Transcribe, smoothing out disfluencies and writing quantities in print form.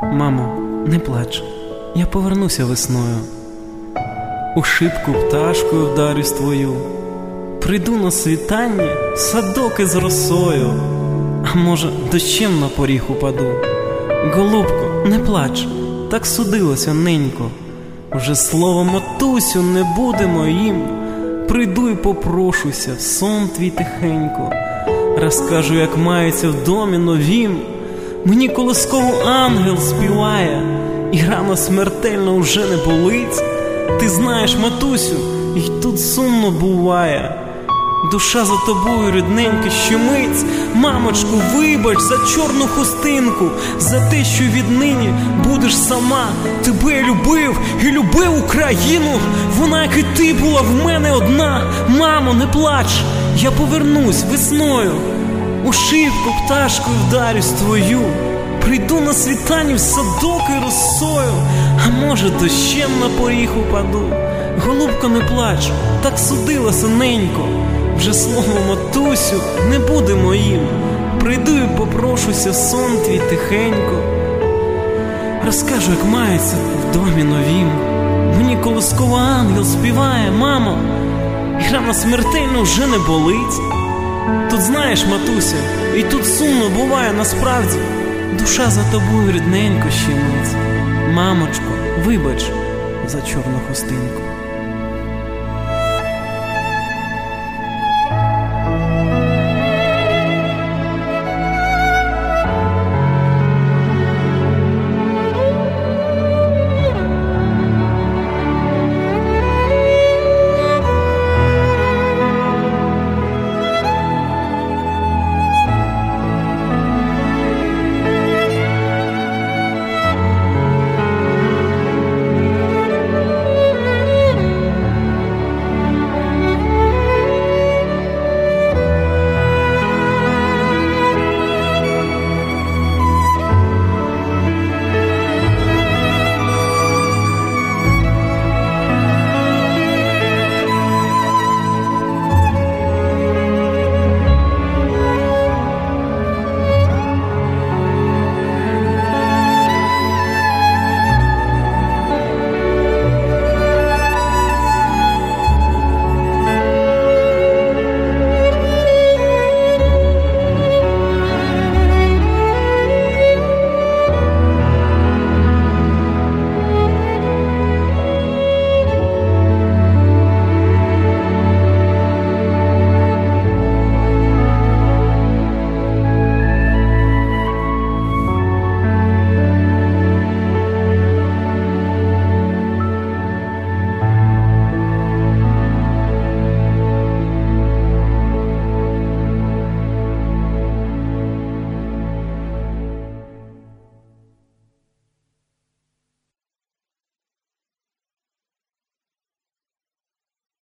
Мамо, не плач, я повернуся весною. У шибку пташкою вдарюсь твою. Прийду на світанні в садок із росою. А може, дощем на поріг упаду. Голубко, не плач, так судилося, ненько. Вже слово матусю не буде моїм. Прийду і попрошуся в сон твій тихенько. Розкажу, як мається в домі новім. Мені колискову ангел співає, і рана смертельна уже не болить. Ти знаєш, матусю, і тут сумно буває. Душа за тобою, рідненька, щемить. Мамочку, вибач за чорну хустинку, за те, що віднині будеш сама. Тебе я любив і любив Україну, вона, як і ти, була в мене одна. Мамо, не плач, я повернусь весною. У шибку пташкою вдарюсь твою. Прийду на світанні в садок і росою. А може, дощем на поріг упаду. Голубко, не плач, так судилося, ненько. Вже слово матусю не буде моїм. Прийду і попрошуся в сон твій тихенько. Розкажу, як мається в домі новім. Мені колискова ангел співає, мамо, і рана смертельно вже не болить. Тут знаєш, матуся, і тут сумно буває насправді. Душа за тобою, рідненько, щемить. Мамочко, вибач за чорну хустинку.